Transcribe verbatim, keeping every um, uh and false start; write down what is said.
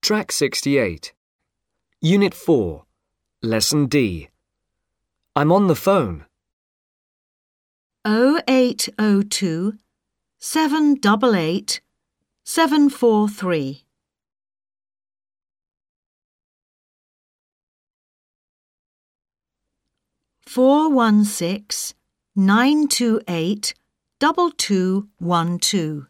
Track sixty-eight. Unit four. Lesson D. I'm on the phone. oh eight oh two, seven eight eight, seven four three. four one six, nine two eight, two two one two.